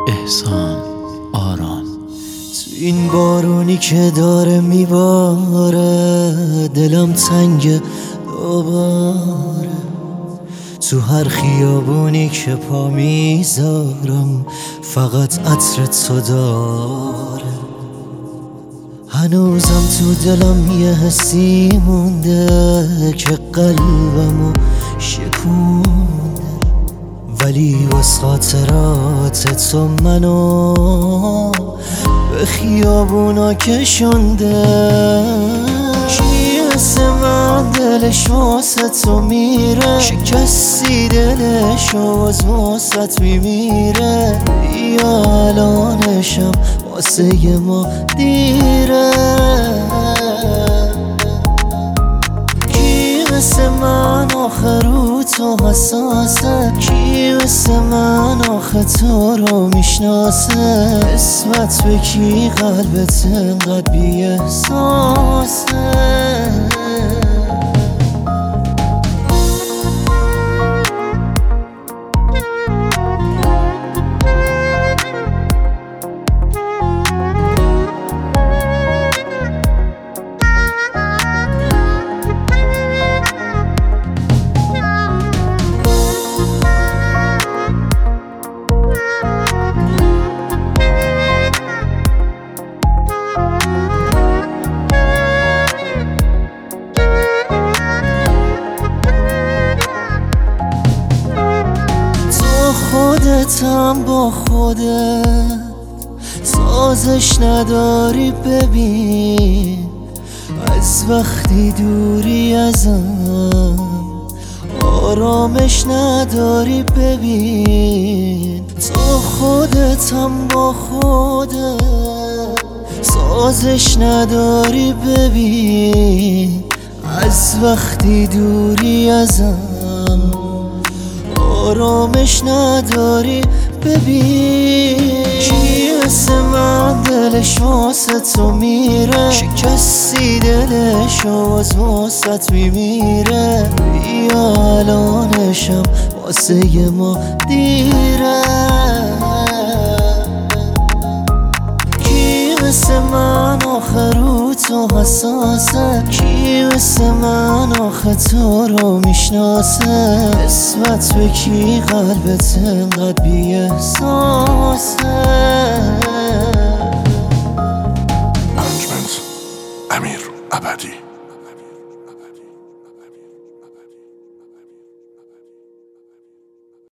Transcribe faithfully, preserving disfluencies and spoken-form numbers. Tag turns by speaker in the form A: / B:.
A: احسان آرام.
B: تو این بارونی که داره میباره دلم تنگ دوباره، تو هر خیابونی که پا میذارم فقط عطر تو داره. هنوزم تو دلم یه حسی مونده که قلبمو شکونده، ولی واس خاطرات تو منو به خیابونا کشونده. کی مثل من دلش واسه تو میره، شکستی دلش باز واسه میمیره. بیا الانشم واسه ما دیره. کی مثل من آخه رو تو حساسه، کی مثل من آخه تو رو میشناسه. اسمت به کی قلبت انقدر بی احساسه. خودتم با خودت سازش نداری. ببین از وقتی دوری ازم آرامش نداری. ببین تو خودتم با خودت سازش نداری. ببین از وقتی دوری ازم آرامش نداری. ببین کی مثل من دلش واسه تو میره، شکستی دلش باز واسه میمیره. بیا الانشم واسه ما دیره. کی مثل من آخه رو تو حساسه، کی مثل من آخه تو رو میشناسه. اسمت به کی قلبت انقدر بی احساسه.
C: ارنجمنت امیر ابدی.